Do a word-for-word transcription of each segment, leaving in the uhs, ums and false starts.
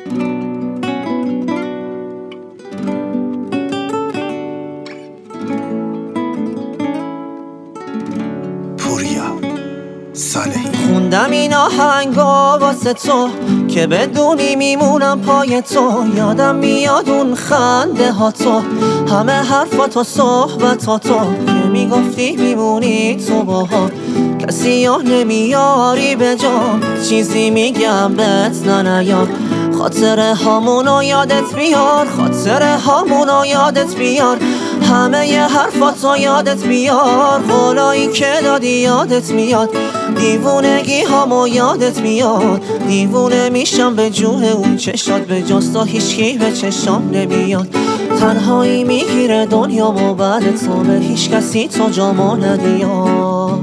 خوندم این آهنگا واسه تو که بدونی میمونم پای تو. یادم میاد اون خنده ها تو، همه حرفات و صحبتات تو که میگفتی میمونی تو باها. کسی ها نمیاری به جا، چیزی میگم بهت نه نیار. خاطره هامونو یادت بیار، خاطره هامونو یادت بیار. همه ی حرفاتو یادت بیار، قولایی که دادی یادت میاد. دیوونگی هامو یادت میاد، دیوونه میشم به جون اون چشات. به جز تو هیچکی به چشام نمیاد. تنهایی میگیره دنیامو بعد تو، به هیچ کسی تو جامو ندیاد.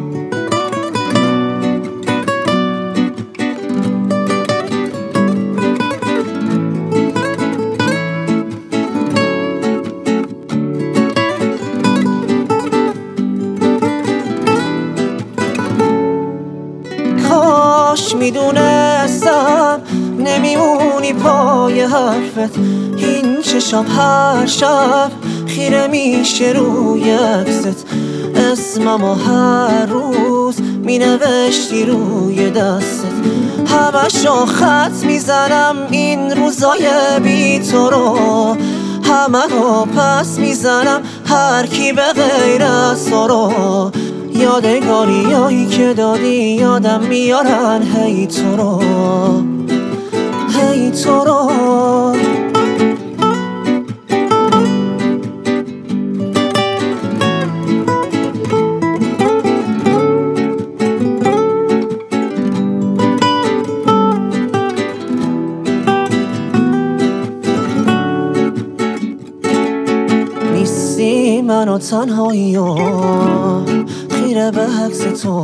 کاش میدونستم نمیمونی پای حرفت. این چشام هر شب خیره میشه روی عکست. اسممو هر روز مینوشتی روی دستت. همشو خط میزنم این روزای بی تو رو، همه رو پس میزنم هر کی به غیر از تو رو. یادگاریایی که دادی یادم میارن هی تو رو، هی تو رو. نیستی منو تنهایی و خیره به عکس تو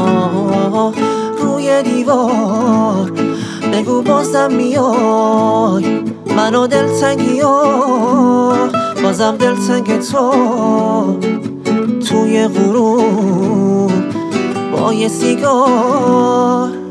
روی دیوار. بگو بازم میای منو دلتنگی و بازم دلتنگ تو. توی غروب با یه سیگار